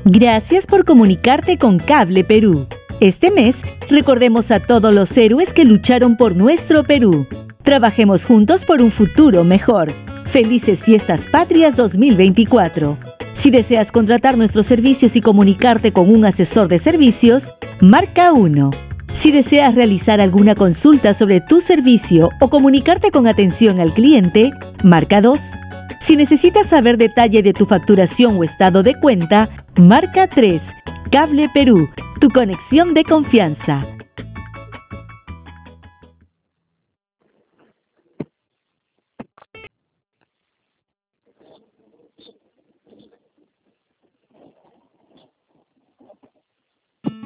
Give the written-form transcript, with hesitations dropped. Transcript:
Gracias por comunicarte con Cable Perú. Este mes, recordemos a todos los héroes que lucharon por nuestro Perú. Trabajemos juntos por un futuro mejor. Felices Fiestas Patrias 2024. Si deseas contratar nuestros servicios y comunicarte con un asesor de servicios, marca 1. Si deseas realizar alguna consulta sobre tu servicio o comunicarte con atención al cliente, marca 2. Si necesitas saber detalle de tu facturación o estado de cuenta, marca 3. Cable Perú, tu conexión de confianza.